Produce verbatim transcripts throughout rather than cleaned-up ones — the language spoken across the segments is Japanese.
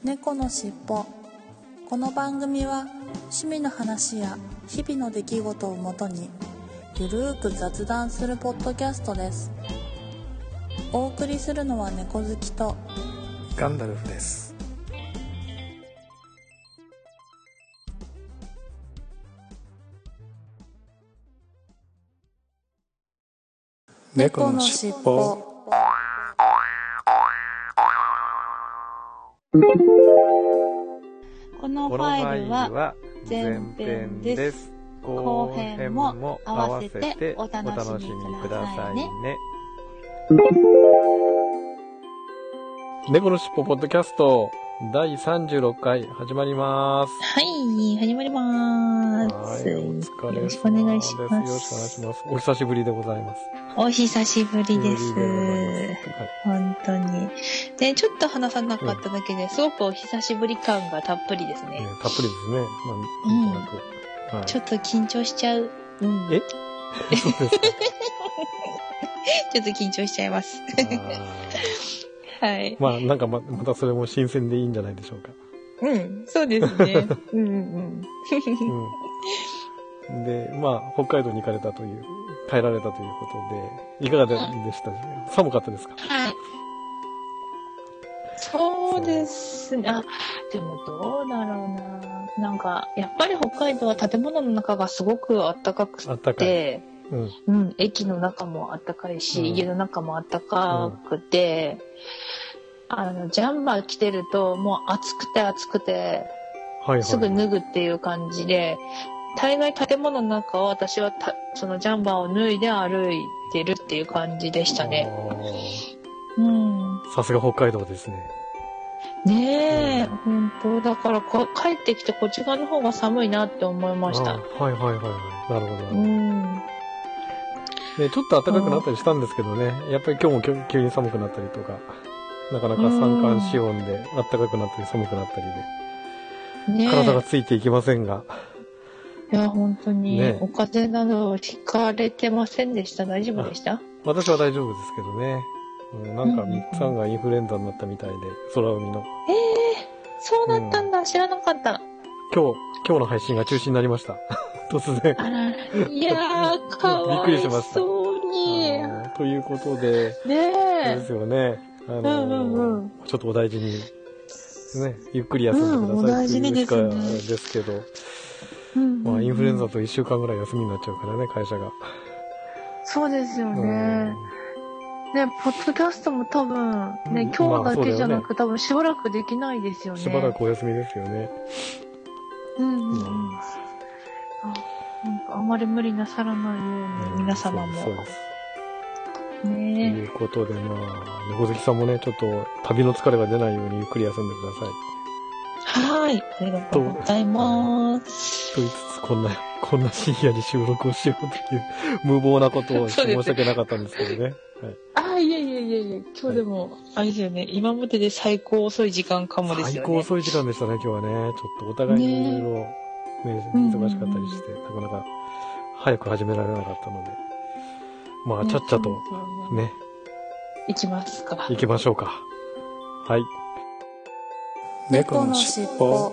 猫のしっぽ。この番組は趣味の話や日々の出来事をもとにゆるーく雑談するポッドキャストです。お送りするのは猫好きとガンダルフです。 猫のしっぽ。このファイルは前編です。後編も合わせてお楽しみくださいね。 猫のしっぽポッドキャストだいさんじゅうろっかい始まります。 はい、始まりまーす。 はい、お疲れ様です。 よろしくお願いします。 よろしくお願いします。お久しぶりでございます。 お久しぶりです。 はい、 本当に。で、ちょっと話さなかっただけで、うん、すごくお久しぶり感がたっぷりですね。 えー、たっぷりですね。まあ、なんとなく、 うんはい。ちょっと緊張しちゃう。うん、 えそうですかちょっと緊張しちゃいます。はい。 まあ、なんかま、またそれも新鮮でいいんじゃないでしょうか。 うん、そうですね。うんうんうん。 うん、で、まあ、北海道に行かれたという、帰られたということで、いかがでしたでしょうか。寒かったですか？ はい。そうですね。あ、でもどうだろうな。なんか、やっぱり北海道は建物の中がすごく暖かくて、 あったかい。うん、 うん、駅の中もあったかいし、うん、家の中もあったかくて、うん、あのジャンバー着てるともう暑くて暑くて、はいはい、すぐ脱ぐっていう感じで、大概建物の中を私はたそのジャンバーを脱いで歩いてるっていう感じでしたね。うん。 さすが北海道ですね。 ねえ、うん、本当だからこ帰ってきてこっち側の方が寒いなって思いました。 はいはいはいはい。なるほど。 うんね、ちょっと暖かくなったりしたんですけどね、やっぱり今日も急に寒くなったりとか、なかなか三寒四温で暖かくなったり寒くなったりで、ね、体がついていきませんが。 いや、本当に、ね、お風邪などひかれてませんでした？大丈夫でした？ 私は大丈夫ですけどね。うん、なんかみっつさんがインフルエンザになったみたいで、空海の。 ええー、そうだったんだ、うん、知らなかった。 今日、今日の配信が中止になりました。突然。 あら、いやー、かわいそうに。 ということで、 ねえ。 そうですよね。あのーうんうんうん、ちょっとお大事に、ね、ゆっくり休んでくださいっていうしかですけど、うん、まあ、インフルエンザといっしゅうかんぐらい休みになっちゃうからね、会社が。 そうですよね。うんね、ポッドキャストも多分、ね、今日だけじゃなく、まあね、多分しばらくできないですよね。 しばらくお休みですよね。 うんうんうん。うん、あ, あんまり無理なさらないように、皆様も。 そうです。ね、ということで、まあ、猫好きさんもね、ちょっと旅の疲れが出ないようにゆっくり休んでください。 はい。ありがとうございます。 と言いつつ、こんな、こんな深夜に収録をしようという無謀なことをして申し訳なかったんですけどね。はい、 ああ、いえいえいえいえ、今日でも、あれですよね、はい、今までで最高遅い時間かもですよね。 最高遅い時間でしたね、今日はね。ちょっとお互いにいろいろ、ね、忙しかったりして、なかなか早く始められなかったので。まあ、ちゃっちゃと、ね。 行きますか。 行きましょうか。はい。 猫のしっぽ。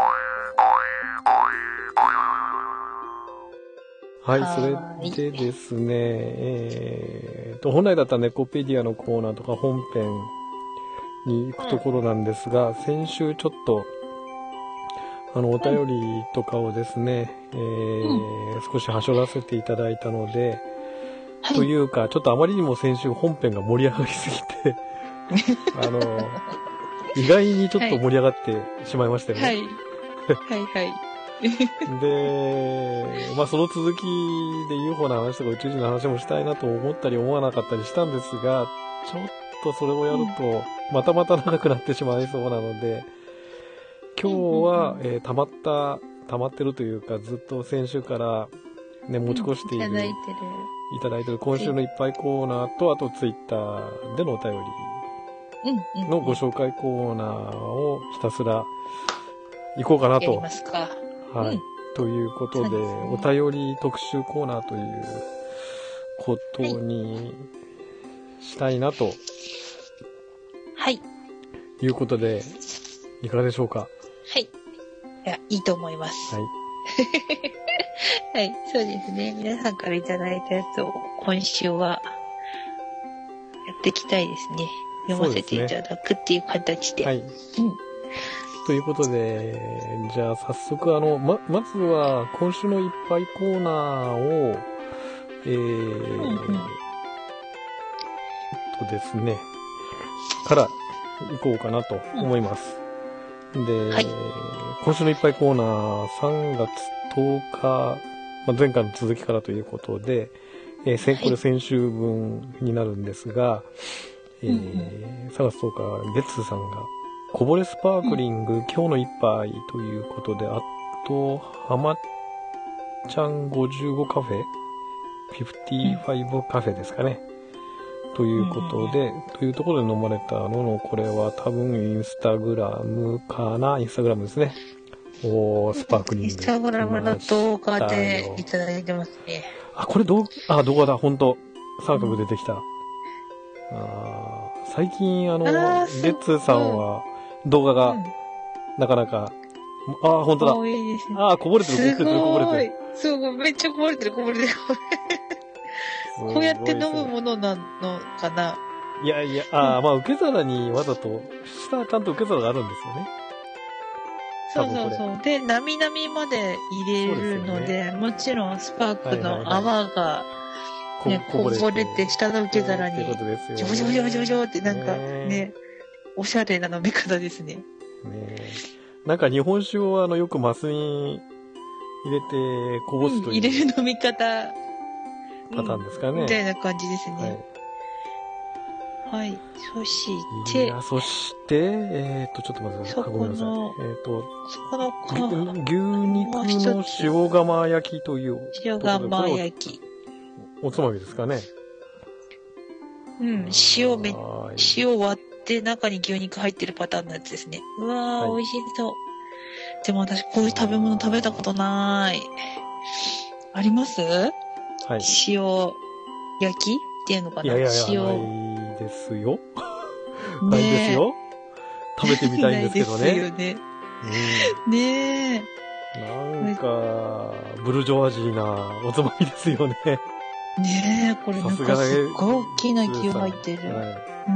はい、それでですね、えーと、本来だったらネコペディアのコーナーとか本編に行くところなんですが、うん、先週ちょっと、あの、お便りとかをですね、うん、えー、少しはしょらせていただいたので、はい、というか、ちょっとあまりにも先週本編が盛り上がりすぎて、あの、意外にちょっと盛り上がってしまいましたよね。 はい。はいはい。 で、まあその続きで ユーフォー の話とか宇宙人の話もしたいなと思ったり思わなかったりしたんですが、ちょっとそれをやると、またまた長くなってしまいそうなので、今日は、えー、溜まった、溜まってるというか、ずっと先週からね、持ち越している、いただいてる、いただいてる今週のいっぱいコーナーと、あとツイッターでのお便りのご紹介コーナーをひたすら行こうかなと。 やりますか。 はい。うん、ということで、ね、お便り特集コーナーということにしたいなと。 はい。 いうことで、 いかがでしょうか。 はい。いや、いいと思います。 はい。 はい、そうですね。皆さんからいただいたやつを今週はやっていきたいですね。読ませていただくっていう形で。 はい。うん。ということで、じゃあ早速あの、ま、まずは今週のいっぱいコーナーを、えー、うんうん、とですね、から行こうかなと思います。うん、で、はい、今週のいっぱいコーナーさんがつとおか、まあ、前回の続きからということで、えー、これ先週分になるんですが、はい、えー、さんがつとおか、ゲッツーさんが、こぼれスパークリング、うん、今日の一杯ということで、あと、はまちゃんごじゅうごカフェ ?ごじゅうご カフェですかね。ということで、うん、というところで飲まれたのの、これは多分インスタグラムかなインスタグラムですね。おー、スパークリング。 インスタグラムの動画でいただいてますね。 あ、これ動画、あ、動画だ、ほんと。三角出てきた。うん、あ最近、あの、ゲッツーさんは動画が、なかなか、うん、あ、ほんとだ。 いいですね、 あ、こぼれてる、こぼれてる、こぼれてる。 すごい、めっちゃこぼれてる、こぼれてる。こうやって飲むものなのかな。 いやいや、あ、うん、まあ、受け皿にわざと、下はちゃんと受け皿があるんですよね。 そうそうそう。で、なみなみまで入れるの で, で、ね、もちろんスパークの泡が、ね、こぼれて、下の受け皿に、ジョジョジョジョジョってなんかね、おしゃれな飲み方ですね。 ねなんか日本酒をあの、よくマスに入れてこぼすという、うん、 入れる飲み方、 パターンですかね。 みたいな感じですね。はい。はい、そして、 いや、そして、えっと、ちょっと待ってください。ごめんなさい。えっと、 そこの牛肉の塩釜焼きという。 塩釜焼き。 おつまみですかね。 うん、塩め、塩割って中に牛肉入ってるパターンのやつですね。うわー、はい、美味しそう。でも私、こういう食べ物食べたことない。あります？はい。塩焼きっていうのかな。 いやいやいや、 塩。 ないですよ。ないですよ。食べてみたいんですけどね。 ないですよね。うん、ねえ。なんか、ブルジョワジーなおつまみですよね。 ねえ、これなんかすっごい大きな牛入ってる。はい、うん、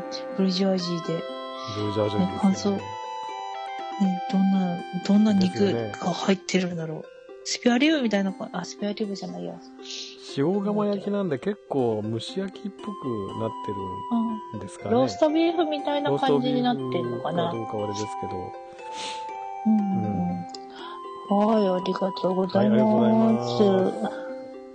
ブルジョワジーで。 ブルジョワジーですね。 感想。ね、どんな、どんな肉が入ってるんだろう。ね、スペアリブみたいな、あ、スペアリブじゃないや。 塩釜焼きなんで結構蒸し焼きっぽくなってるんですかね。 うん、ローストビーフみたいな感じになってるのかな。 どうかあれですけど。 うん。うん、はい、ありがとうございます。はい、ありがとうございます。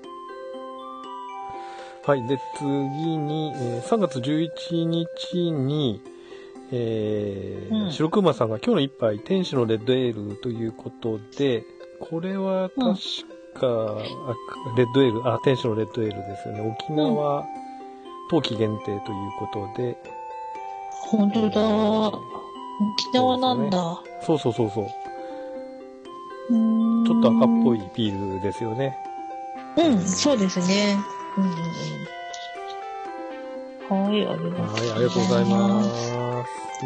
はい。で、次に、えー、さんがつじゅういちにちに、えー、うん、白熊さんが今日の一杯、天使のレッドエールということで、これは確か、うん、レッドエール、あ、天使のレッドエールですよね。沖縄、冬季限定ということで。 本当だ、えー、沖縄なんだ。 そうそうそうそう。うーん、ちょっと赤っぽいビールですよね。 うん、そうですね。うんうんうん、はい、ありがとうございます。はい、ありがとうございます。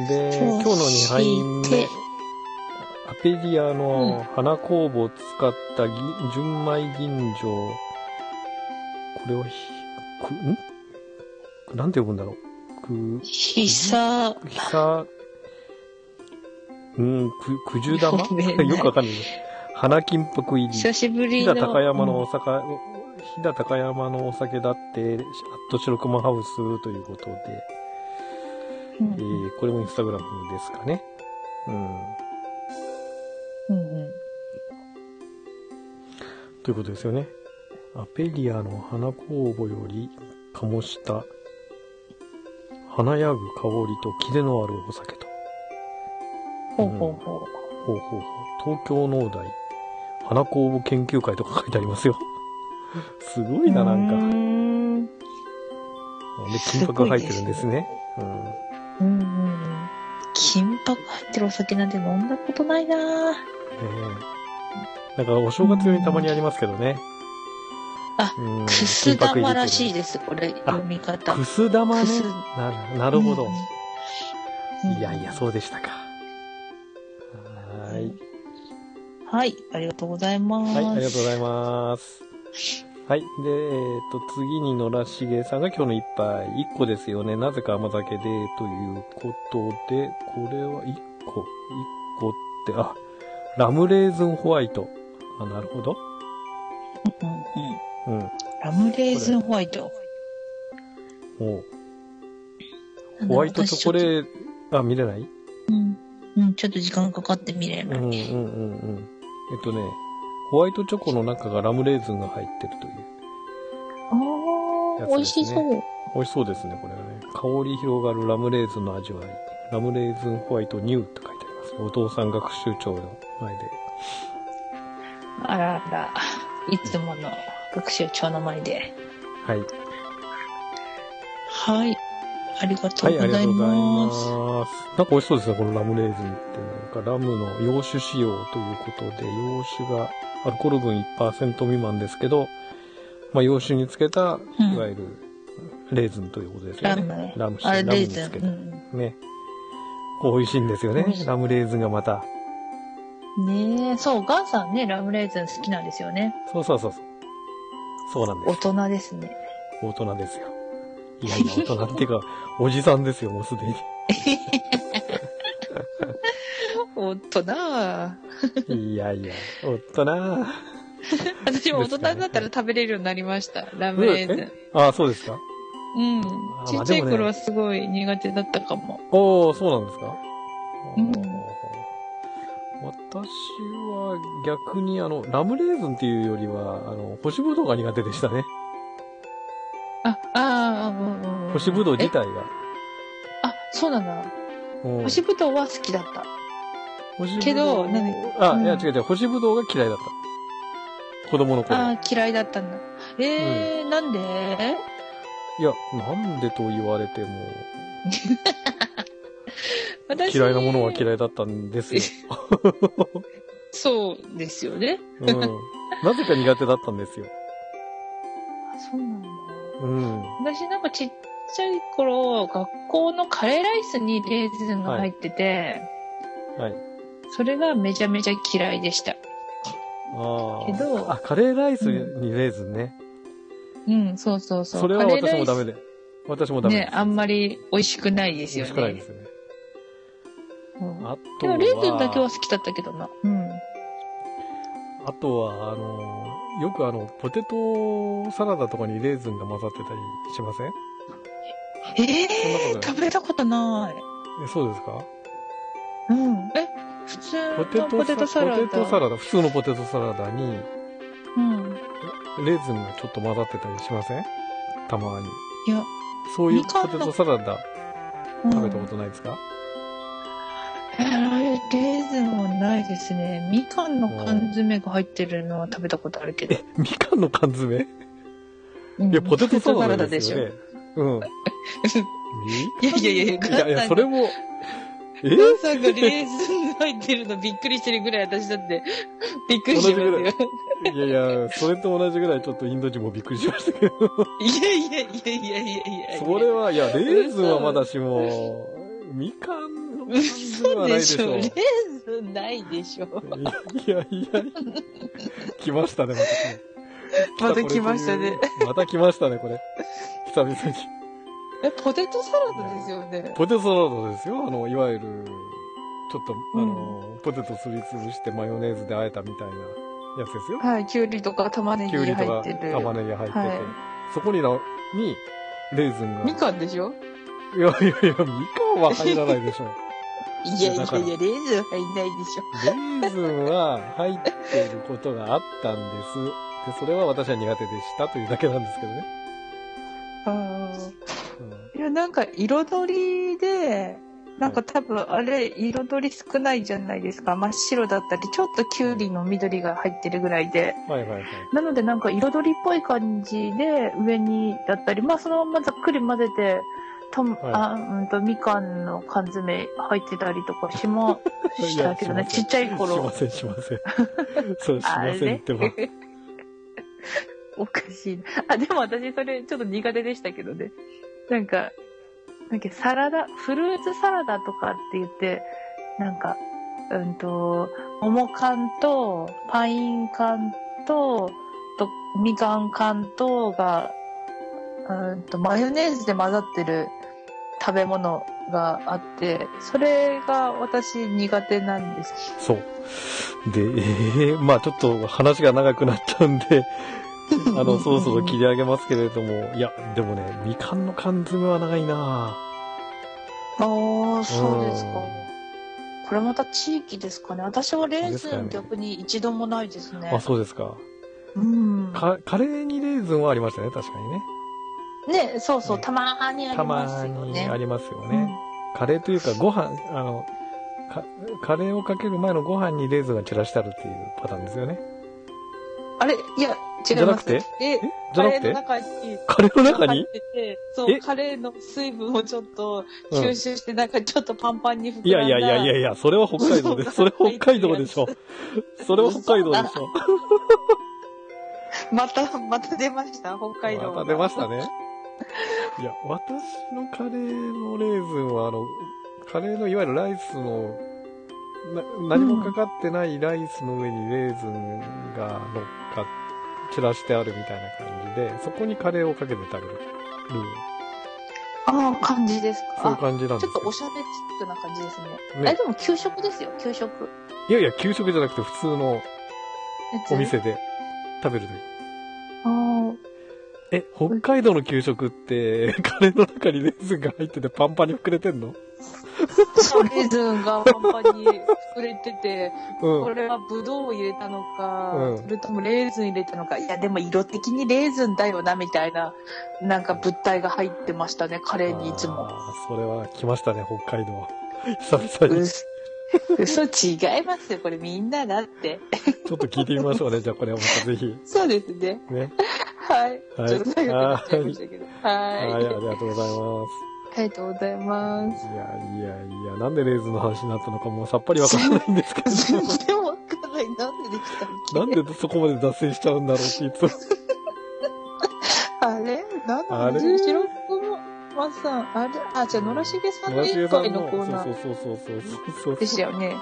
で、今日のにはいめ、アペリアの花酵母を使ったぎ、うん、純米吟醸。これをひ、く、んなんて呼ぶんだろう。く、 ひさ、 ひさ、うん、く、くじゅ玉よくわかんない。花金箔入り。 久しぶりの。 飛騨高山のお酒、うん、飛騨高山のお酒だって、アット白熊ハウスということで、うん、えー、これもインスタグラムですかね。うん。 うんうん。 ということですよね。アペリアの花酵母より醸した華やぐ香りとキレのあるお酒と。 ほうほうほう。 うん、ほうほうほう。東京農大花酵母研究会とか書いてありますよ。すごいな、なんか。んで、金箔が入ってるんですね。うん。 うんうん。金箔入ってるお酒なんて飲んだことないなぁ。ええー。なんかお正月用にたまにありますけどね。 あ、くす玉らしいです、これ、読み方。 くす玉ね。なる、なるほど。うん、いやいや、そうでしたか。 はい、ありがとうございます。 はい、ありがとうございます。はい。で、えっと、次に野良茂さんが今日の一杯、いっこですよね。なぜか甘酒で、ということで、これはいっこ、いっこって、あ、ラムレーズンホワイト。あ、なるほど。 うんうん。うん。ラムレーズンホワイト。 おう。ホワイトチョコレート、あ、見れない？ うん。うん、ちょっと時間かかって見れない。うんうんうんうん。えっとね、ホワイトチョコの中がラムレーズンが入ってるという。 ああ、美味しそう。 美味しそうですね、これはね。香り広がるラムレーズンの味わい。ラムレーズンホワイトニューって書いてあります。お父さん学習長の前で。 あらら、いつもの学習長の前で。 はい。 はい。ありがとうございます。はい、ありがとうございます。 なんか美味しそうですね、このラムレーズンって。なんかラムの洋酒使用ということで、洋酒がアルコール分 いちパーセント 未満ですけど、まあ洋酒につけた、いわゆるレーズンということですよね。うん、ラム。ラム酒、ラムにつけた。うん、ね。美味しいんですよね、ラムレーズンがまた。 ねえ、そう、ガンさんね、ラムレーズン好きなんですよね。 そうそうそうそう。そうなんです。 大人ですね。 大人ですよ。いやいや、大人っていうか、おじさんですよ、もうすでに。 大人。 いやいや、大人。 私も大人になったら食べれるようになりました、ラムレーズン。 ああ、そうですか？ うん。ちっちゃい頃はすごい苦手だったかも。 おー、そうなんですか？ うん。 私は逆にあの、ラムレーズンっていうよりは、あの、干しぶどうが苦手でしたね。 あ、ああ、うんうん。 干しぶどう自体が。 あ、そうなんだ。干しぶどうは好きだった。 干しぶどう。 けど、何あ、うん、いや違う違う、干しぶどうが嫌いだった。子供の頃。 ああ、嫌いだったんだ。ええー、うん、なんで？ いや、なんでと言われても。嫌いなものは嫌いだったんですよ。 そうですよね。 うん。なぜか苦手だったんですよ。 あ、そうなんだ。 うん。 私なんかちっちゃい頃、学校のカレーライスにレーズンが入ってて、 はい。はい、 それがめちゃめちゃ嫌いでした。 ああ。 けど、 あ、カレーライスにレーズンね。 うん、うん、そうそうそう。 それは私もダメで。私もダメです。 ね、あんまり美味しくないですよね。 美味しくないですよね。 うん、あとは。レーズンだけは好きだったけどな。うん。 あとは、あの、よくあの、ポテトサラダとかにレーズンが混ざってたりしません？ ええー、食べたことない。 え、そうですか？ うん。え、普通のポテトサラダ。 ポテトサラダ、普通のポテトサラダに、 うん。 レーズンがちょっと混ざってたりしません？たまに。 いや、 そういうポテトサラダ、食べたことないですか？ えー、レーズンはないですね。みかんの缶詰が入ってるのは食べたことあるけど。 え、みかんの缶詰？うん、いや、ポテトサラダですよね。うん。 いやいやいや、 いやいや、それも、 えー、ガンさんがレーズン入ってるのびっくりしてるぐらい私だってびっくりしてますよ。 いやいや、それと同じぐらいちょっとインド人もびっくりしましたけど。 いやいやいやいやいやいや。 それは、いや、レーズンはまだしも、みかんの缶詰はないでしょ。 レーズンないでしょ。 いやいや、来ましたね、 また来ましたね。 また来ましたね、これ。久々に。 え、ポテトサラダですよね。 ポテトサラダですよ。あの、いわゆる、ちょっと、あの、うん、ポテトすりつぶしてマヨネーズで和えたみたいなやつですよ。 はい、きゅうりとか玉ねぎ入ってる。きゅうりとか玉ねぎ入ってて。はい、そこにな、に、レーズンが。 みかんでしょ？ いやいやいや、みかんは入らないでしょ。 いやいやいや、レーズン入んないでしょ。 レーズンは入っていることがあったんです。で、それは私は苦手でしたというだけなんですけどね。 ああ、うん。いや、なんか彩りで、なんか多分あれ、彩り少ないじゃないですか。真っ白だったり、ちょっとキュウリの緑が入ってるぐらいで。 はいはいはい。 なのでなんか彩りっぽい感じで上にだったり、まあそのままざっくり混ぜて、と、はい、あ、うんと、みかんの缶詰入ってたりとかしましたけどね、ちっちゃい頃。 しません、しません。そう、しませんってば。 おかしいな。あ、でも私それちょっと苦手でしたけどね。なんか、なんかサラダ、フルーツサラダとかって言って、なんか、 うんと、桃缶と、パイン缶と、と、みかん缶とが、うんと、マヨネーズで混ざってる食べ物があって、それが私苦手なんです。 そう。で、えー、まあちょっと話が長くなっちゃうんで、あの、そろそろ切り上げますけれども、いや、でもね、みかんの缶詰は長いなぁ。 ああ、そうですか。これまた地域ですかね。私はレーズン逆に一度もないですね。 あ、そうですか。 うん。 か、カレーにレーズンはありましたね、確かにね。 ね、そうそう、ね、たまーにありますよね。たまにありますよね。うん、カレーというか、ご飯、あの、か、カレーをかける前のご飯にレーズンが散らしてあるっていうパターンですよね。 あれいや、違います。 じゃなくてえカレーの中に、 カレーの中にそう、カレーの水分をちょっと吸収して、なんかちょっとパンパンに膨らんだ、 うん、いやいやいやいやいや、それは北海道で、それは北海道でしょ。それは北海道でしょ。 また、また出ました、北海道。 また出ましたね。いや、私のカレーのレーズンは、あの、カレーのいわゆるライスの、な、何もかかってないライスの上にレーズンが乗っかっ、散らしてあるみたいな感じで、そこにカレーをかけて食べる。 ああ、感じですか。 そういう感じなんです。 ちょっとおしゃれチックな感じですね。ねえ、でも給食ですよ、給食。 いやいや、給食じゃなくて普通のお店で食べるとき。 ああ。 え、北海道の給食って、カレーの中にレーズンが入っててパンパンに膨れてんの？ そう、レーズンがパンパンに膨れてて、うん、これはブドウを入れたのか、うん、それともレーズン入れたのか、いやでも色的にレーズンだよな、みたいな、なんか物体が入ってましたね、カレーにいつも。 ああ、それは来ましたね、北海道。久々に。 嘘違いますよ、これみんなだって。 ちょっと聞いてみましょうね、じゃあこれはまたぜひ。 そうですね。 ね。 はい。はい。ちょっと長くなっちゃいましたけど。はい。 はい、ありがとうございます。 ありがとうございます。 いやいやいや、なんでレーズンの話になったのかもうさっぱりわからないんですけど。 全然わかんない。なんでできたっけ？ なんでそこまで脱線しちゃうんだろうっていつも。 あれなんだろう？白熊さん、あれあ、じゃあ、野良しげさんの一回のコーナー。 そうそうそうそうそう。 ですよね。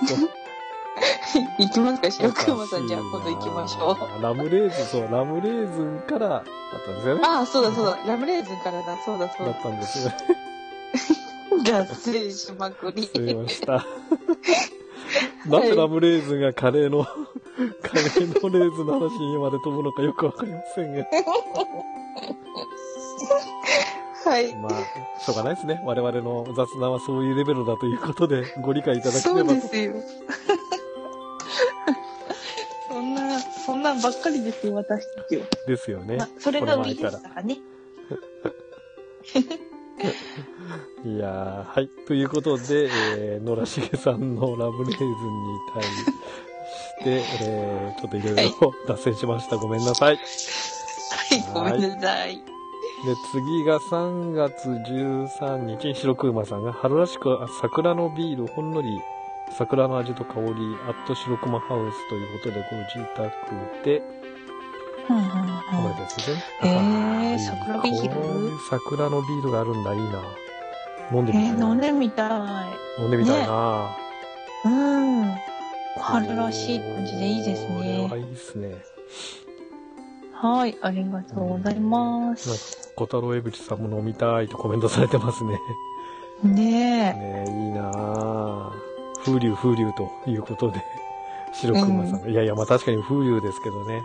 行きますか、白熊さん。じゃあ、今度行きましょう。ラムレーズン、そう、ラムレーズンからだったんですよね。 ああ、そうだそうだ。ラムレーズンからだ、そうだそうだ。 だったんですよね。 脱線しまくり。 すみました。なんでラムレーズンがカレーの、カレーのレーズンの話にまで飛ぶのかよくわかりませんが。 はい。 まあ、しょうがないですね。我々の雑談はそういうレベルだということで、ご理解いただければ。 そうですよ。そんな、そんなんばっかりですよ、私たちは。 ですよね。 まあ、それがウィですからね。 いやー、はい。ということで、えー、野良しげさんのラブレーズンに対して、えー、ちょっといろいろ脱線しました。ごめんなさい。 はい、ごめんなさい。 で、次がさんがつじゅうさんにち、白くまさんが春らしく桜のビール、ほんのり桜の味と香り、アット白熊ハウスということでご自宅で、 うんうんうん。 これですね。 えー、桜ビール？ こういう桜のビールがあるんだ、いいな。飲んでみたい。 えー、飲んでみたい。飲んでみたいな。 ね、うん。春らしい感じでいいですね。 これはいいですね。 はい、ありがとうございます。 小太郎江口さんも飲みたいとコメントされてますね。 ねえ。 ねえ、いいなぁ。風流風流ということで、白熊さんが、うん、いやいや、まあ確かに風流ですけどね。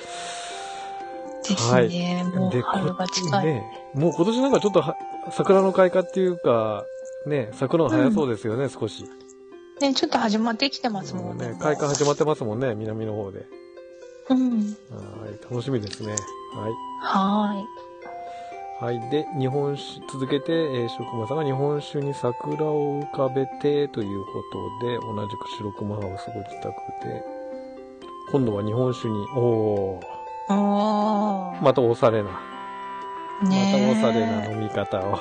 ですね。はい、もう春が近い。 ね、もう今年なんかちょっとは桜の開花っていうか、ね、咲くの早そうですよね、うん、少し。 ね、ちょっと始まってきてますもんね。 ね、開花始まってますもんね、南の方で。 うん。 はい、楽しみですね。はい。 はい。 はい。で、日本酒、続けて、えー、白熊さんが日本酒に桜を浮かべてということで、同じく白熊ハウスご自宅で、今度は日本酒に、おー。 おー。 またおしゃれな。 ねまたおしゃれな飲み方を。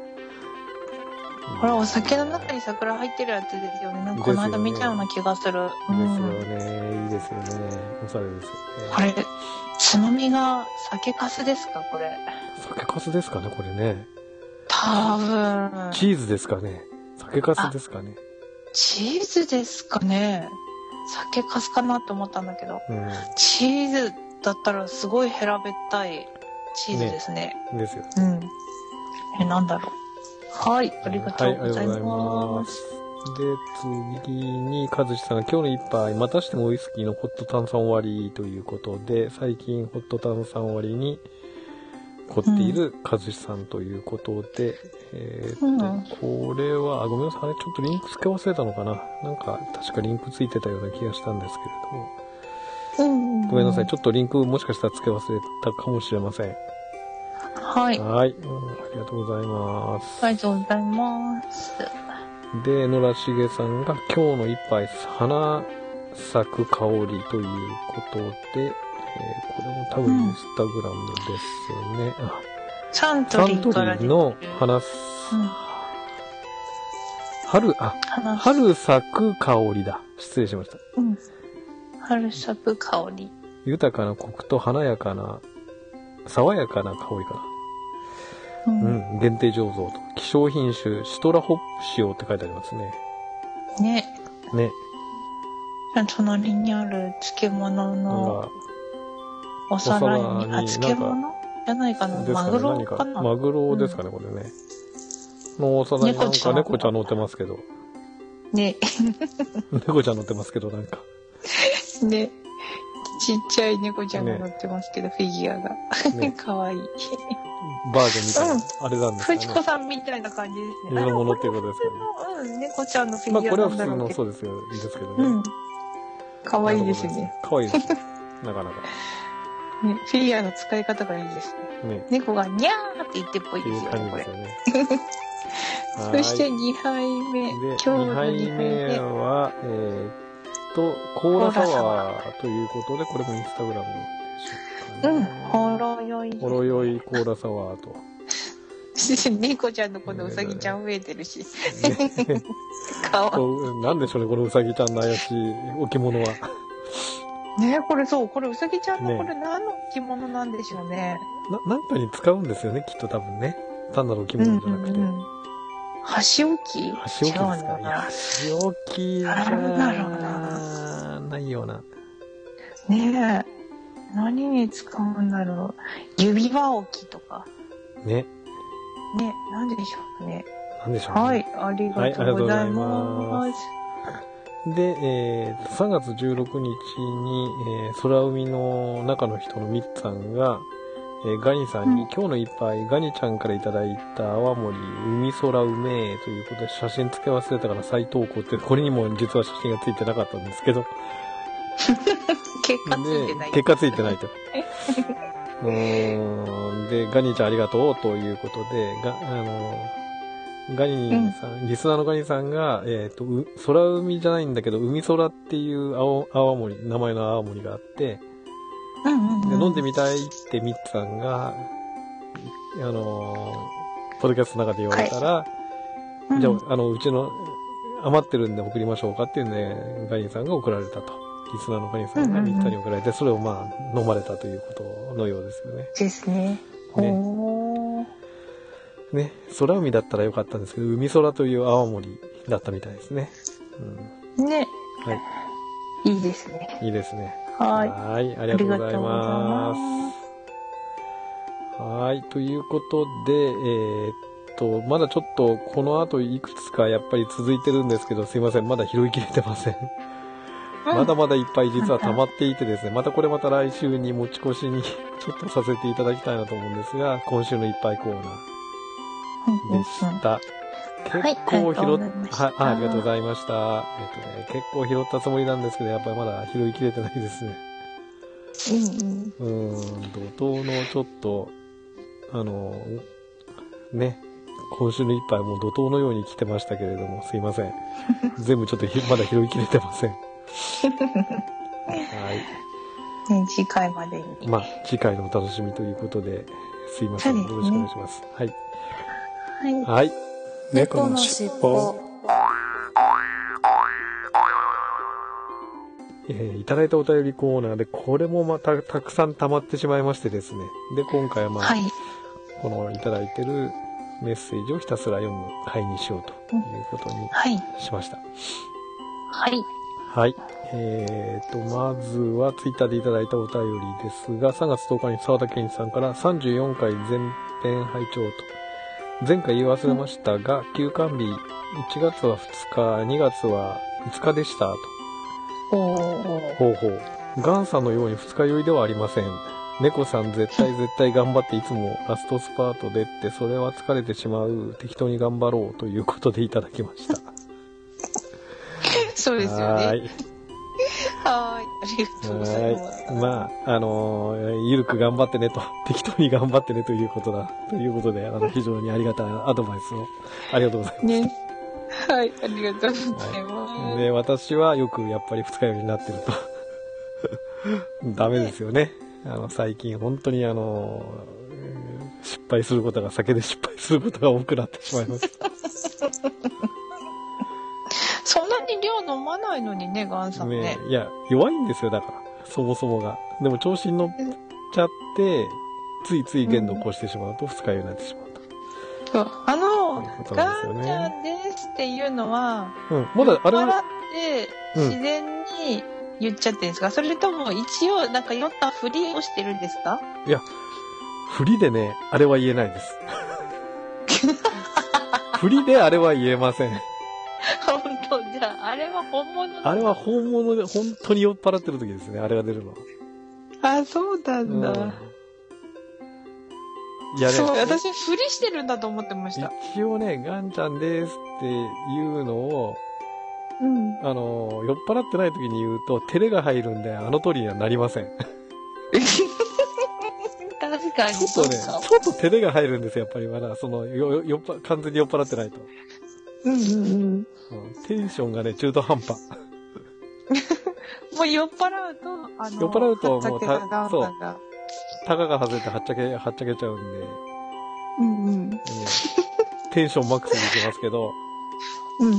これお酒の中に桜入ってるやつですよね。なんかこの間見たような気がする。 ですよね。いいですよね。おしゃれですよね。 これ、つまみが酒粕ですかこれ。 酒粕ですかねこれね。 多分。 チーズですかね。酒粕ですかね。 チーズですかね。酒粕かなと思ったんだけど、 うん、 チーズだったらすごい平べったいチーズですね。 ねですよ。 うん。え、なんだろう。はい、ありがとうございます。はい、 で、次に、和志さんが今日の一杯、またしてもウイスキーのホット炭酸割りということで、最近ホット炭酸割りに凝っている和志さんということで、うん、えー、っと、うん、これは、あ、ごめんなさい、あれちょっとリンク付け忘れたのかな。なんか、確かリンクついてたような気がしたんですけれども。うん、ごめんなさい、ちょっとリンクもしかしたら付け忘れたかもしれません。 はい。 はい、うん。ありがとうございます。 ありがとうございます。 で、野良しげさんが今日の一杯、花咲く香りということで、えー、これも多分インスタグラムですね。うん、あ、 サントリーからサントリーの花、うん、春、あ、春咲く香りだ。失礼しました。 うん。春咲く香り。 豊かなコクと華やかな、爽やかな香りかな。うん、うん、限定醸造と希少品種シトラホップ使用って書いてありますね。 ね。 ね。 隣にある漬物のお皿に、あ、漬物じゃないかな。マグロかな。 マグロですかね、うん、これね。のお皿になんか猫ちゃん乗ってますけど。 ね。 猫ちゃん乗ってますけど、なんか。 ね。ちっちゃい猫ちゃんが乗ってますけど、ね、フィギュアが。ね、かわいい。 バージョンみたいな、うん、あれなんですかね。 藤子さんみたいな感じですね。 色物っていうことですかね。うん、猫ちゃんのフィギュアなんだろうけど。 まあこれは普通のそうですよ、いいですけどね。うん。 かわいいですね。 かわいいですね。なかなか。 ね、フィギュアの使い方がいいですね。ね、猫がニャーって言ってっぽいですよね、これ。そしてにはいめ。今日のにはいめは、えー、っと、コーラサワーということで、これもインスタグラムでしょうかね。 うん、ほろ酔い。 ほろ酔いコーラサワーと。 猫ちゃんのこのうさぎちゃん増えてるし。ね、かわいい。 なんでしょうね、このうさぎちゃんの怪しい置物は。 ねえ、これそう、これうさぎちゃんのこれ何の置物なんでしょうね。 な、なんかに使うんですよね、きっと多分ね。単なる置物じゃなくて。うんうんうん、 箸置き箸置きですか。いや、箸置きじゃな、ないような。 ねえ。何に使うんだろう。指輪置きとか。 ね。 ね、なんでしょうね。 なんでしょうね。 はい、ありがとうございます。 で、えー、さんがつじゅうろくにちに、えー、空海の中の人のみっつさんが、えー、ガニさんに、うん、今日の一杯、ガニちゃんからいただいた泡盛、海空うめえということで、写真付け忘れたから再投稿って、これにも実は写真が付いてなかったんですけど。 結果ついてない。 結果ついてないと。うーんで、ガニちゃんありがとうということで、が、あの、ガニさん、うん、リスナーのガニさんが、えっと、空海じゃないんだけど、海空っていう青、泡盛、名前の泡盛があって、 うんうんうん、 で飲んでみたいってミッツさんが、あの、ポッドキャストの中で言われたら、はい、じゃあ、うん、あの、うちの余ってるんで送りましょうかっていうんで、ガニさんが送られたと。リスナーのガニさんがミッツに送られて、それをまあ、飲まれたということのようですよね。 ですね。ね。 ね、空海だったらよかったんですけど、海空という泡盛だったみたいですね。 うん、ね。 はい。 いいですね。 いいですね。 はい。 はい。ありがとうございます。はい。ということで、えー、っと、まだちょっとこの後いくつかやっぱり続いてるんですけど、すいません。まだ拾いきれてません。うん、まだまだいっぱい実は溜まっていてですね、またこれまた来週に持ち越しにちょっとさせていただきたいなと思うんですが、今週のいっぱいコーナー。でした。結構拾っ、はい、あ、ありがとうございました。えっとね、結構拾ったつもりなんですけど、やっぱりまだ拾いきれてないですね。うんうん。うーん、怒涛のちょっと、あの、ね、今週の一杯も怒涛のように来てましたけれども、すいません。全部ちょっとまだ拾いきれてません。はい。 ね、次回までに。 まあ、次回のお楽しみということで、すいません。ね、よろしくお願いします。はい。 はい。 はい。猫のしっぽ。えー、いただいたお便りコーナーで、これもまたたくさん溜まってしまいましてですね。で、今回はまあ、はい、このいただいてるメッセージをひたすら読む回にしようということにしました。 はい。 はい。えーと、まずはツイッターでいただいたお便りですが、さんがつとおかに沢田健一さんからさんじゅうよんかい前編拝聴と。前回言い忘れましたが、休館日いちがつはふつか、にがつはいつかでしたと。 ほうほうほう。ガンさんのように二日酔いではありません。猫さん絶対絶対頑張っていつもラストスパートでってそれは疲れてしまう。適当に頑張ろうということでいただきました。 そうですよね。はい。はい。ありがとうございます。 まあ、あのー、ゆるく頑張ってねと、適当に頑張ってねということだ。ということで、あの、非常にありがたいアドバイスをありがとうございます。ね。 はい、ありがとうございます。 はい、で、私はよくやっぱり二日酔いになってると。ダメですよね。あの、最近本当にあの、失敗することが、酒で失敗することが多くなってしまいます。 そんなに量飲まないのにね、ガンさんね。ね、 いや、弱いんですよ、だから。そもそもが。でも調子に乗っちゃって、ついつい限度を越してしまうと二日酔いになってしまうと。 そう。あの、ガンちゃんですっていうのは、 うん、まだあれは。 酔っ払って自然に言っちゃってるんですか、うん、それとも一応なんか酔ったふりをしてるんですか？ いや、ふりでね、あれは言えないです。ふりであれは言えません。 本当、じゃあ、あれは本物あれは本物で、本当に酔っ払ってる時ですね、あれが出るのは。 あ、そうなんだ。うん、いやね。そう、私、ふりしてるんだと思ってました。 一応ね、ガンちゃんですっていうのを、うん、あの、酔っ払ってない時に言うと、照れが入るんで、あの通りにはなりません。 確かに。 ちょっとね、ちょっと照れが入るんですよ、やっぱりまだ、その、よ、よっぱ、完全に酔っ払ってないと。 うんうんうん。 テンションがね、中途半端。 もう酔っ払うと、あの、 酔っ払うともうた、そう。 がタガが外れてはっちゃけ、はっちゃけちゃうんで。 うんうん。 ね、テンションマックスにいきますけど。 うんうん。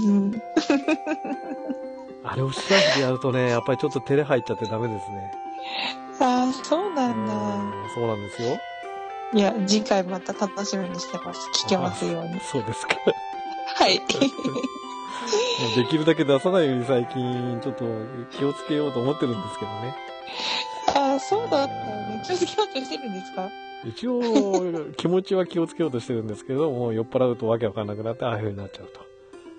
あれをしらじでやるとね、やっぱりちょっと照れ入っちゃってダメですね。 ああ、そうなんだ。 そうなんですよ。 いや、次回また楽しみにしてます。聞けますように。 そうですか。 はい。 できるだけ出さないように最近ちょっと気をつけようと思ってるんですけどね。 ああ、そうだったね。気をつけようとしてるんですか？ 一応、気持ちは気をつけようとしてるんですけど、もう酔っ払うとわけわかんなくなってああいう風になっちゃうと。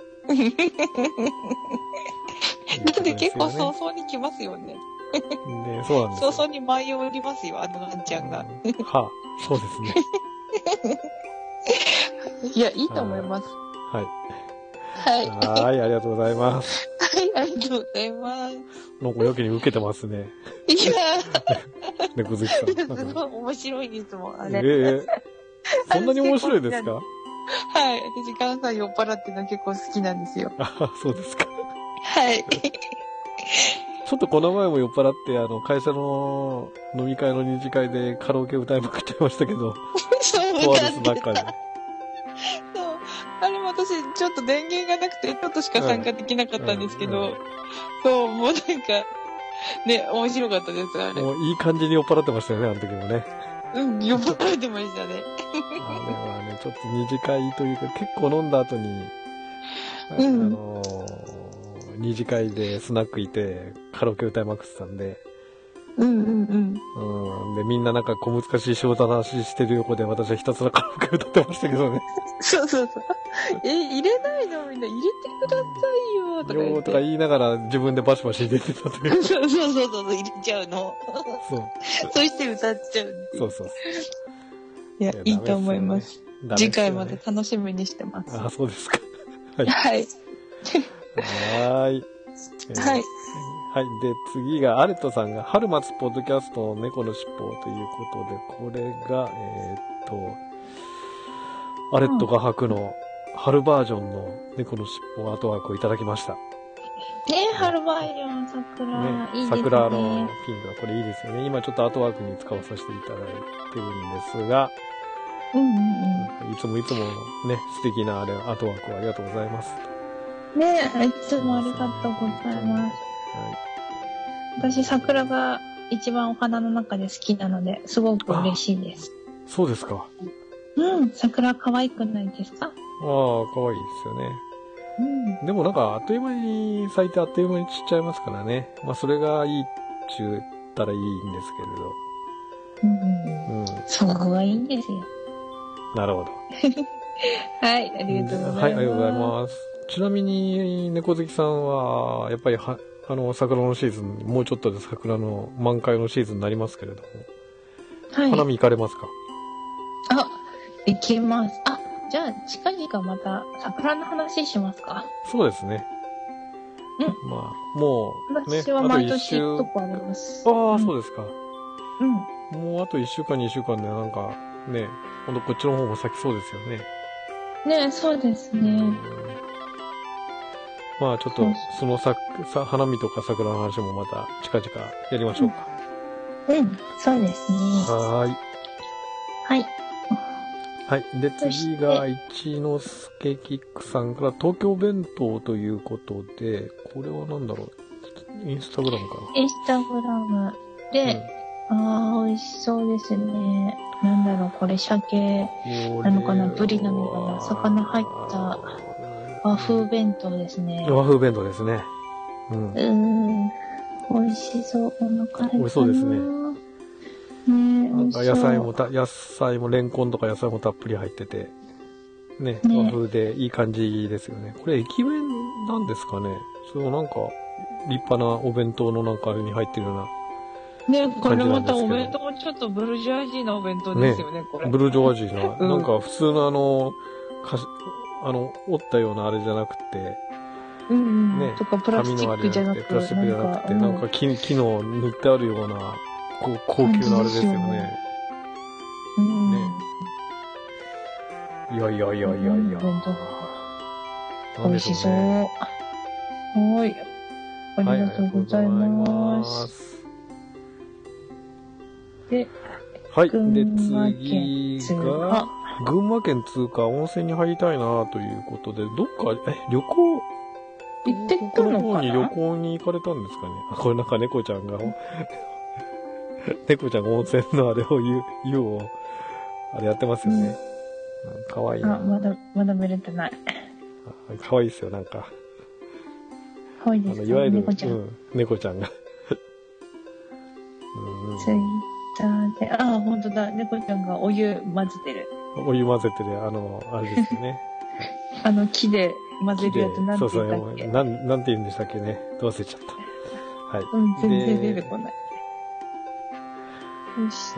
だって結構早々に来ますよね。 ね、そうなんですよ。 早々に舞い降りますよ、あのガンちゃんが。 うん、はあ、そうですね。 いや、いいと思います。 はい。 はい。 はい、ありがとうございます。 はい、ありがとうございます。 なんかやけに受けてますね。 いやー。猫好きさん。 すごい面白いですもん、あれ。 ええー。そんなに面白いですか？ はい、私、ガンさん酔っ払ってるの結構好きなんですよ。 あ、そうですか。 はい。 ちょっとこの前も酔っ払って、あの、会社の飲み会の二次会でカラオケ歌いまくっちゃいましたけど。 そうとあるスナッカーで。 そう。あれも私、ちょっと電源がなくて、ちょっとしか参加できなかったんですけど、うんうんうん、そう、もうなんか、ね、面白かったです、あれ。 もういい感じに酔っ払ってましたよね、あの時もね。 うん、酔っ払ってましたね。 あれはね、ちょっと二次会というか、結構飲んだ後に、うん、あのー、二次会でスナックいて、カラオケ歌いまくってたんで、 うんうんうん。うん。で、みんななんか小難しい仕事の話してる横で私はひたすらカラオケ歌ってましたけどね。 そうそうそう。え、入れないのみんな入れてくださいよとか言って。 よーとか言いながら自分でバシバシ入れてたという。 そうそうそうそう、入れちゃうの。 そう。 そして歌っちゃうっていう。 そうそうそう。 いや、いやいいと思います。ね、次回まで楽しみにしてます。 あ、そうですか。はい。 はい。 はーい。 えー、はい。 はい。で、次が、アレットさんが、春松ポッドキャストの猫のしっぽということで、これが、えー、っと、アレットが吐くの、春バージョンの猫のしっぽアートワークをいただきました。 ね、春バージョン、桜、ね、いいですね。 桜のピンクはこれいいですよね。今ちょっとアートワークに使わさせていただいてるんですが、 うんうんうん。 いつもいつもね、素敵なあれ、アートワークをありがとうございます。 ね、いつもありがとうございます。はい、私、桜が一番お花の中で好きなので、すごく嬉しいです。 そうですか。 うん、桜可愛くないですか？ ああ、可愛いですよね。うん。でもなんか、あっという間に咲いてあっという間に散っちゃいますからね。まあ、それがいいっちゅったらいいんですけれど。 うん。うん。そこがいいんですよ。 なるほど。 はい、ありがとうございます。はい、ありがとうございます。ちなみに、猫好きさんは、やっぱりは、あの、桜のシーズン、もうちょっとで桜の満開のシーズンになりますけれども。はい。花見行かれますか？ あ、行きます。あ、じゃあ、近々また桜の話しますか？ そうですね。うん。まあ、もう、ね、 私は毎年行くとこあります。 ああ、うん、そうですか。 うん。 もうあといっしゅうかん、にしゅうかんでなんか、ね、ほんとこっちの方も咲きそうですよね。 ね、そうですね。うん、 まあちょっと、そのさ、さ、花見とか桜の話もまた近々やりましょうか。 うん、うん、そうですね。 はーい。 はい。 はい。で、次が、一之輔キックさんから東京弁当ということで、これは何だろう。インスタグラムかな。 インスタグラムで、うん、ああ、美味しそうですね。なんだろう、これ鮭なのかな、ブリなのかな、魚入った和風弁当ですね。 和風弁当ですね。 うん。うん。美味しそう。お腹美味しそうですね。 ねえ、 なんか野菜もた、野菜もレンコンとか野菜もたっぷり入ってて、ね、ね和風でいい感じですよね。これ駅弁なんですかね。それもなんか立派なお弁当のなんかあれに入ってるような。 ね、これまたお弁当もちょっとブルジョワジーなお弁当ですよね、ねこれ。 ブルジョワジーな、うん、なんか普通のあの、かし、あの、折ったようなあれじゃなくて、 うんうん、ね、とかプラスチックじゃなくて、 プラスチックじゃなくて、なんか木、木の塗ってあるような、こう高級なあれですよね。うん。ね。いやいやいやいやいや。うん、 美味しそう。はい。ありがとうございます。で、 はい。で、次が、群馬県通過温泉に入りたいなということで、どっか、え、旅行行ってたのかな？ に旅行に行かれたんですかね。これなんか猫ちゃんが、猫ちゃんが温泉のあれを言う、言うを、あれやってますよね。うん、かわいいな。 あ、まだ、まだ見れてない。 かわいいですよ、なんか。 かわいいですか？ いわゆる、 猫ちゃん。 うん、猫ちゃんが。 うん、ツイッターで、あ、ほんとだ、猫ちゃんがお湯混ぜてる。 お湯混ぜてる、あの、あれですよね。 あの、木で混ぜるやつなんて言ったっけ？そうそう、 なん、なんて言うんでしたっけね。どう忘れちゃった。はい。 うん、全然出てこない。そして、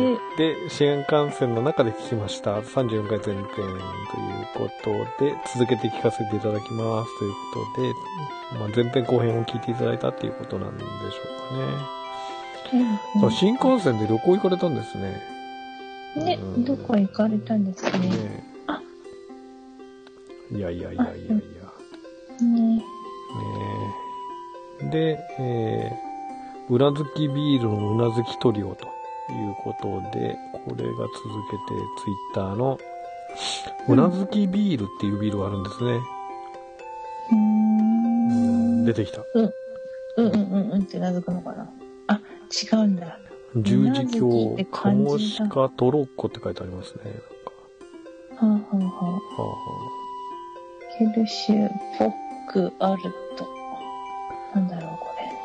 えー、で、新幹線の中で聞きました。さんじゅうよんかい前編ということで、続けて聞かせていただきますということで、まあ、前編後編を聞いていただいたっていうことなんでしょうかね。うんうん、新幹線で旅行行かれたんですね。 ね、うん、どこ行かれたんですかね。ね、あ、 いやいやいやいやいや。 ねねで、えー、うなずきビールのうなずきトリオということで、これが続けてツイッターのうなずきビールっていうビールがあるんですね。 うん、 出てきた。 うん。うんうんうんうんってうなずくのかな。あ、違うんだ。 十字峡、カモシカトロッコって書いてありますね。 なんかはあはあはあ。はあはあ、ケルシュポックアルト。なんだろう、こ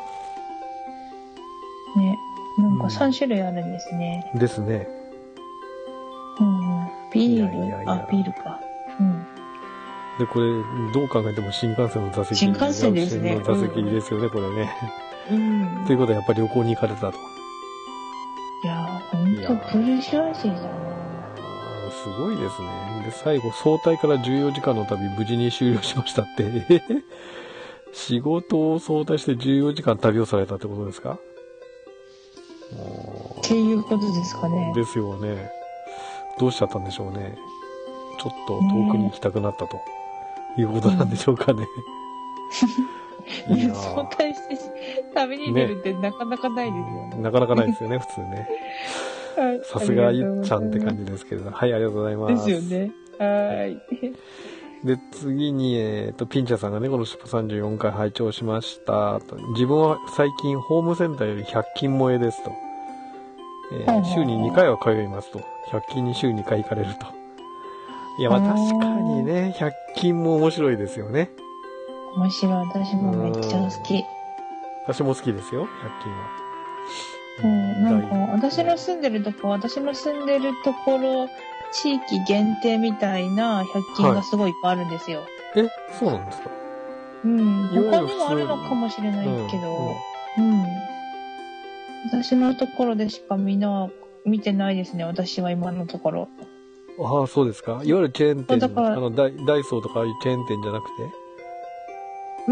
れ。ね。なんかさん種類あるんですね。 うん、ですね。 うんうん。ビール、いやいやいやあ、ビールか。うん。 で、これ、どう考えても新幹線の座席。 新幹線ですね。 座席ですよね、うん、これね。 うん。 ということはやっぱり旅行に行かれたと。 いやー、ほんとプルシュアジーだね。 すごいですね。で、最後、早退からじゅうよじかんの旅無事に終了しましたって。仕事を早退してじゅうよじかん旅をされたってことですか？ っていうことですかね。 ですよね。どうしちゃったんでしょうね。ちょっと遠くに行きたくなったということなんでしょうかね。 うん、早退して旅に出るってなかなかないですよね。 なかなかないですよね、普通ね。さすがいっちゃんって感じですけど。はい、ありがとうございます。 ですよね。はい。 で、次に、えっと、ピンチャーさんがね、このしっぽさんじゅうよんかい拝聴しましたと。自分は最近ホームセンターよりひゃく均萌えですと。えー、週ににかいは通いますと。ひゃく均に週にかい行かれると。 いや、まあ確かにね、ひゃく均も面白いですよね。 面白い。私もめっちゃ好き。 私も好きですよ、ひゃく均は。 うん、なんか、私の住んでるとこ、私の住んでるところ、地域限定みたいなひゃく均がすごいいっぱいあるんですよ。はい、 え、そうなんですか？ うん。他にもあるのかもしれないけど、うん、うん。私のところでしかみんな見てないですね、私は今のところ。 ああ、そうですか。いわゆるチェーン店、 だからあのダイ、ダイソーとかいうチェーン店じゃなくて？ うん。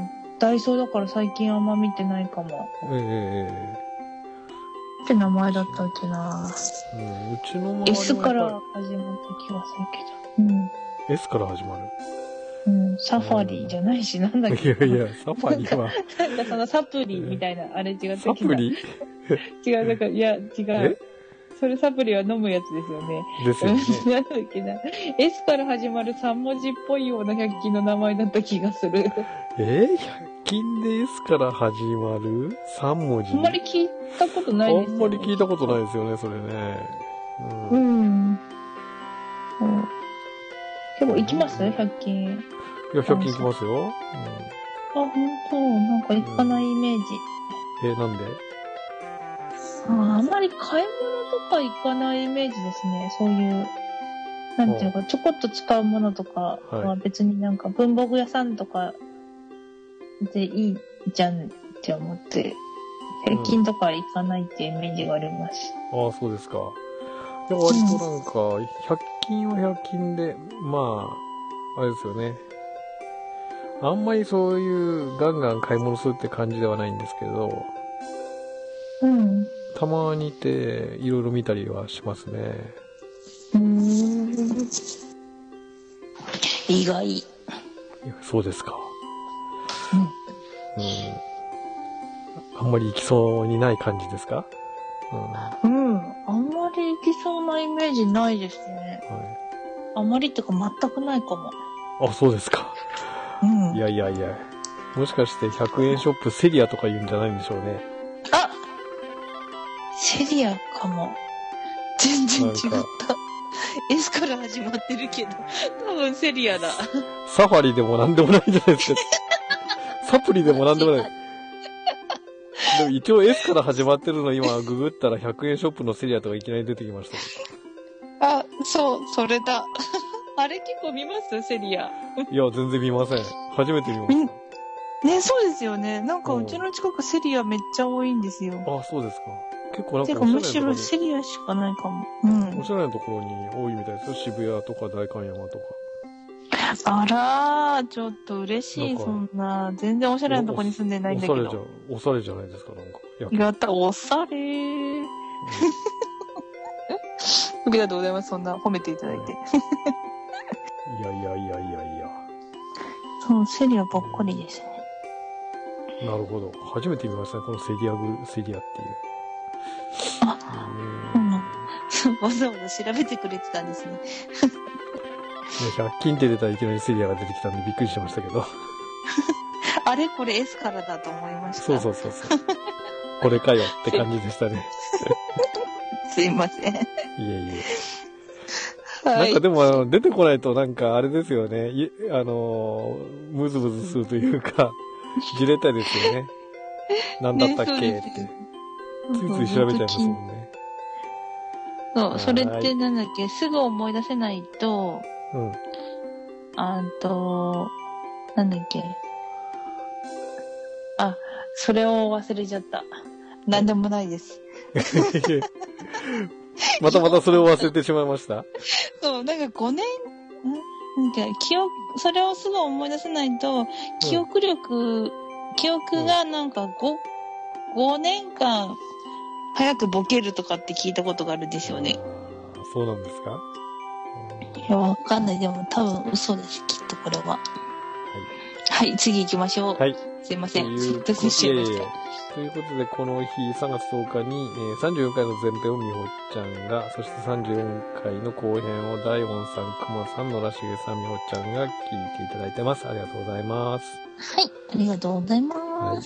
ダイソーだから最近あんま見てないかも。 ええー。って名前だったっけな。 うん、うちの周りは S から始まった気がするけど。うん。 S から始まる。 うん。サファリじゃないし、なんだっけ。 いやいや、サファリは。 なんかそのサプリみたいな、あれ違ったっけな。 サプリ違う、なんか、いや、違う。それサプリは飲むやつですよね。 ですよね。 なんだっけな。S から始まるさん文字っぽいようなひゃく均の名前だった気がする。 えー、ひゃく均で S から始まるさん文字？ あんまり聞いたことないですよね。 あんまり聞いたことないですよね、それね。 うん。うん。結構行きます ?ひゃく 均。 いや、ひゃく均行きますよ。うん、あ、 ほんと。なんか行かないイメージ。 うん、えー、なんで？ あ, あんまり買い物とか行かないイメージですね。そういう、なんていうか、ちょこっと使うものとかは別になんか文房具屋さんとかでいいじゃんって思って、平均とか行かないっていうイメージがあります。 うん、ああ、そうですか。いや、割となんか、ひゃく均はひゃく均で、まあ、あれですよね。あんまりそういうガンガン買い物するって感じではないんですけど、 うん。 たまにいて、いろいろ見たりはしますね。 うーん。意外。いや、そうですか。 うん。 うん。あんまり行きそうにない感じですか？ うん。うん。あんまり行きそうなイメージないですね。はい。あんまりっていうか全くないかも。 あ、そうですか。うん。いやいやいや。もしかしてひゃくえんショップセリアとか言うんじゃないんでしょうね。 あ！セリアかも。全然違った。S から始まってるけど、多分セリアだ。 サファリでもなんでもないんじゃないですか。サプリでもなんでもない。でも一応 S から始まってるの今ググったらひゃくえんショップのセリアとかいきなり出てきましたけど。あ、そう、それだ。あれ結構見ますセリア。 いや、全然見ません。初めて見ました。 ね、そうですよね。なんかうちの近くセリアめっちゃ多いんですよ。 あ、そうですか。結構なんかおしゃれなところに。てかむしろセリアしかないかも。うん。 おしゃれなところに多いみたいですよ。渋谷とか代官山とか。 あらー、ちょっと嬉しい、そんな。全然おしゃれなとこに住んでないんだけど。 おしゃれじゃ、おしゃれじゃないですか、なんか。 やった、おしゃれー。ありがとうございます、そんな褒めていただいて。 いやいやいやいやいや。 そう、セリアばっかりですね。 なるほど。初めて見ましたね、このセリアグ、セリアっていう。 あ、うん。わざわざ調べてくれてたんですね。 ひゃく均って出たらいきなりセリアが出てきたんでびっくりしましたけど。 あれこれ S からだと思いました。 そうそうそうそう。これかよって感じでしたね。 すいません。いえいえ。はい、なんかでもあの出てこないとなんかあれですよね。いあのー、ムズムズするというか、じれたいですよね。なんだったっけって。ついつい調べちゃいますもんね。 そう、それってなんだっけ、すぐ思い出せないと、うん。あと、なんだっけ。あ、それを忘れちゃった。なんでもないです。 またまたそれを忘れてしまいました？ そう、なんかごねん、なんか記憶、それをすぐ思い出せないと、記憶力、うん、記憶がなんかご、ごねんかん早くボケるとかって聞いたことがあるんですよね。 そうなんですか？ いや、わかんない。でも多分嘘です、きっとこれは。はい。はい、次行きましょう。はい。すいません。突然しちゃいました。 ということで、この日さんがつとおかに、えー、さんじゅうよんかいの前編をみほちゃんが、そしてさんじゅうよんかいの後編を大門さん、くまさん、野良しげさん、みほちゃんが聞いていただいてます。ありがとうございます。 はい、ありがとうございます。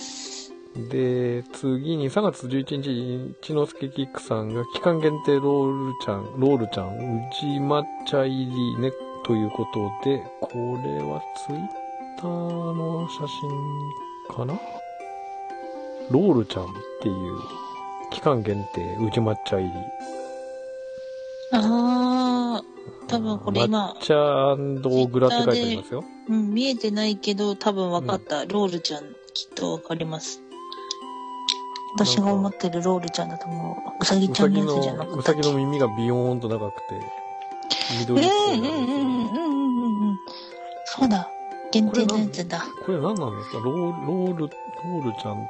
はい、で、次にさんがつじゅういちにち、ちのすけキックさんが期間限定ロールちゃん、ロールちゃん、宇治抹茶入りね、 ということで、これはツイッターの写真かな？ロールちゃんっていう期間限定宇治抹茶入り。 あー、多分これ今。 抹茶小倉って書いてありますよ。 うん、見えてないけど多分分かった。うん、ロールちゃんきっと分かります。私が思ってるロールちゃんだと思う。うさぎちゃんのやつじゃなくて。 うさぎの耳がビヨーンと長くて、緑色なんですよ。うんうんうんうんうんうん。そうだ。限定のやつだ。 これ何なんですか？ロール、ロール、ロールちゃんって、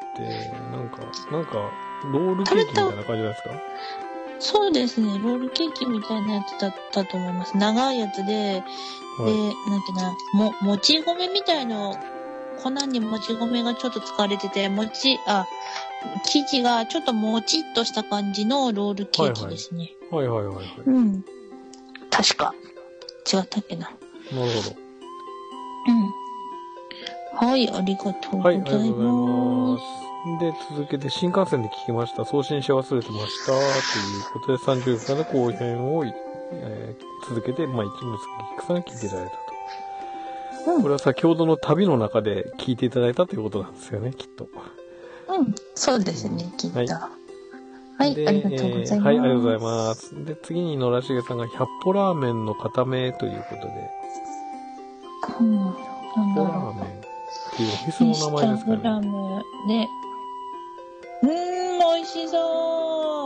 なんか、なんか、ロールケーキみたいな感じですか？ そうですね。ロールケーキみたいなやつだったと思います。長いやつで、はい、で、なんてな、も、もち米みたいの、粉にもち米がちょっと使われてて、もち、あ、生地がちょっともちっとした感じのロールケーキですね。 はいはい、はいはいはいはい。 うん。確か。違ったっけな。 なるほど。 うん。はい、ありがとうございます。はい、ありがとうございます。 で、続けて新幹線で聞きました。送信し忘れてました。ということでさんじゅっぷんの後編を、えー、続けて、まあ、一ノ関さんが聞いていただいたと、うん。これは先ほどの旅の中で聞いていただいたということなんですよね、きっと。 うん、そうですね、きっと。はい、はい、ありがとうございます。 はい、ありがとうございます。で、次に野良重さんがひゃっぽラーメンの固めということで。 うん、なんだろう。 ラーメンっていうオフィスの名前ですかね。 ラーメンね。うーん、美味しそう。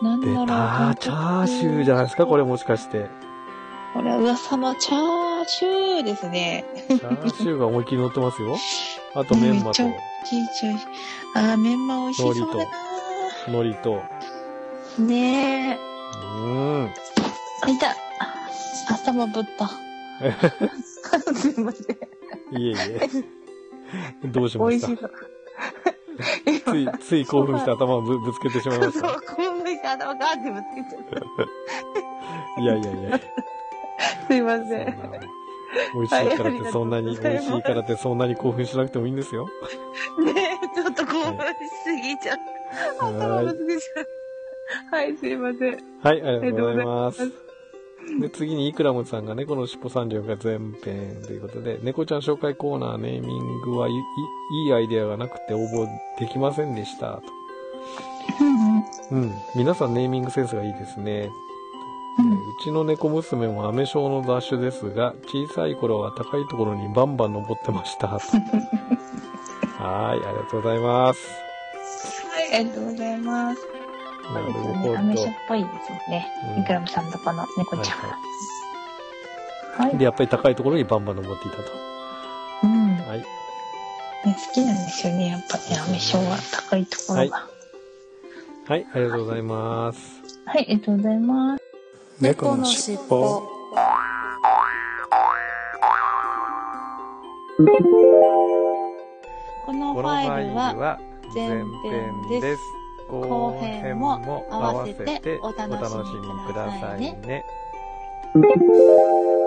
なんだろう。 出た、チャーシューじゃないですか、これもしかして。 これは噂のチャーシューですね。 チャーシューが思いっきり乗ってますよ。あとメンマと。 あー、メンマ美味しそうだな。 海苔と。 ねえ。 うーん。 あ、いた。頭ぶった。すいません。 いえいえ。どうしました？ 美味しそう。 つい、つい興奮して頭を ぶ, ぶつけてしまいました。 そう、興奮して頭ガーってぶつけちゃった。 いやいやいや。 すいません。 美味しいからってそんなに、美味しいからってそんなに興奮しなくてもいいんですよ。 ねえ、ちょっと興奮しすぎちゃった。頭ぶつけちゃった。はい、すいません。 はい、ありがとうございます。で、次にイクラムさんが猫のしっぽさんじゅうよんかい前編ということで、猫ちゃん紹介コーナーネーミングはいい、いいアイデアがなくて応募できませんでした。と。うん。皆さんネーミングセンスがいいですね。うん、うちの猫娘もアメショウの雑種ですが、小さい頃は高いところにバンバン登ってました。はい、ありがとうございます。 はい、ありがとうございます。 なるほど。 アメショウっぽいですよね。イクラムさんとこの猫ちゃん。はい、 はいはい。で、やっぱり高いところにバンバン登っていたと。 うん。 はい。 ね、好きなんですよね、やっぱね、アメショウは高いところが。はい。はい、 ありがとうございます。 はい、ありがとうございます。 猫のしっぽ。 このファイルは前編です。後編も合わせてお楽しみくださいね。